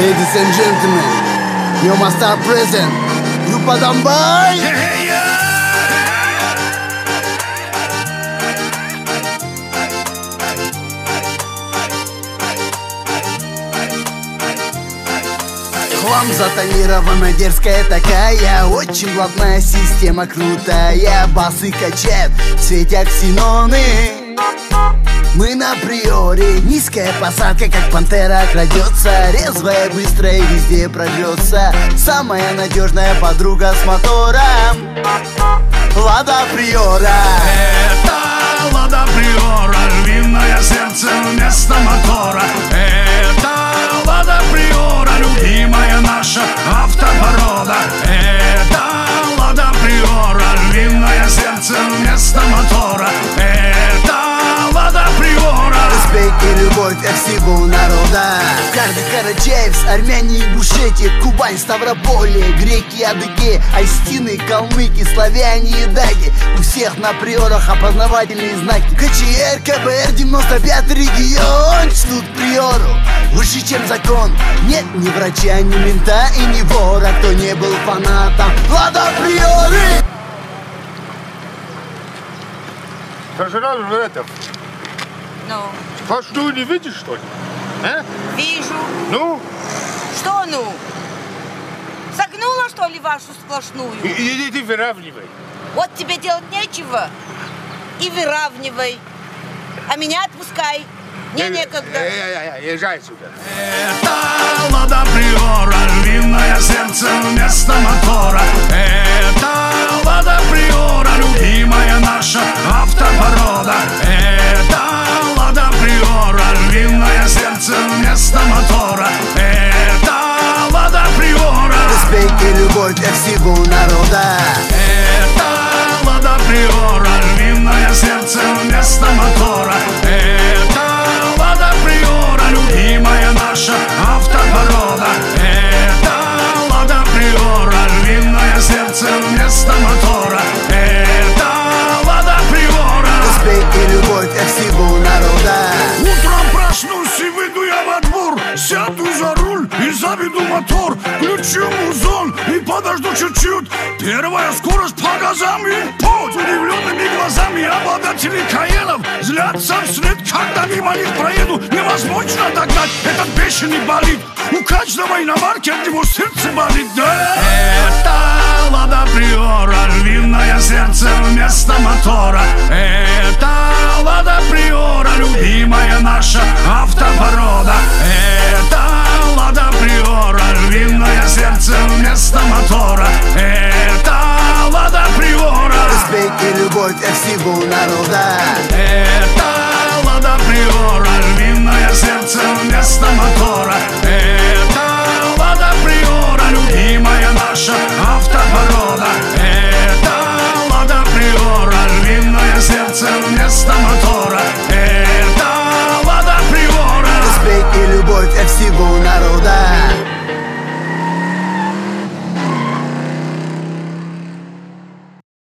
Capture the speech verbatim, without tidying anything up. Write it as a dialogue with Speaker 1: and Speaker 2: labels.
Speaker 1: Ladies and gentlemen, you must are present. Группа Донбай. Хлам затонирована, дерзкая такая, очень блатная система крутая. Басы качает, светят ксеноны. Мы на приоре, низкая посадка, как пантера крадется. Резвая, быстрая, везде прожжется. Самая надежная подруга с мотором Лада Приора.
Speaker 2: Это Лада Приора, львиное сердце вместо мотора. Это Лада Приора, любимая наша автопорода. Это Лада Приора, львиное сердце вместо мотора. Это Лада Приора.
Speaker 1: Респект и любовь от всего народа. Каждый Карачаевск, армяне и Бушетик, Кубань, Ставрополье, греки, адыги, айстины, калмыки, славяне и даги. У всех на приорах опознавательные знаки. КЧР, КБР, девяносто пятый регион чтут приору выше, чем закон. Нет ни врача, ни мента и ни вора, кто не был фанатом Лада Приоры.
Speaker 3: Сожрал же это.
Speaker 4: Ну?
Speaker 3: Сплошную не видишь, что ли? А?
Speaker 4: Вижу.
Speaker 3: Ну?
Speaker 4: Что ну? Согнула, что ли, вашу сплошную?
Speaker 3: Иди ты выравнивай.
Speaker 4: Вот тебе делать нечего. И выравнивай. А меня отпускай. Мне некогда.
Speaker 3: Езжай сюда.
Speaker 2: Это Лада Приора, львиное сердце вместо мотора. Это Лада Приора, любимая наша автопорода. Это Лада Приора, львиное сердце вместо мотора. Это Лада Приора.
Speaker 1: Респект и любовь от всего народа.
Speaker 2: Это Лада Приора, львиное сердце вместо мотора. Это Лада Приора, любимая наша автопорода. Это Лада Приора, львиное сердце вместо мотора. Это Лада Приора.
Speaker 1: Респект и любовь от всего народа.
Speaker 2: Утром проснусь и выйду я во двор, сяду за руль и заведу мотор. Включу музон и подожду чуть-чуть. Первая скорость по газам и путь. Удивленными глазами обладатели Каенов злятся вслед, когда мимо них проеду. Невозможно догнать этот бешеный болид. У каждого иномарки от него сердце болит, да? Это Лада Приора, львиное сердце вместо мотора. Это Лада Приора, любимая наша автопорода. Это Лада Приора, львиное сердце вместо мотора. Это Лада Приора.
Speaker 1: Респект и любовь от всего народа.
Speaker 2: Это Лада Приора, львиное сердце вместо мотора.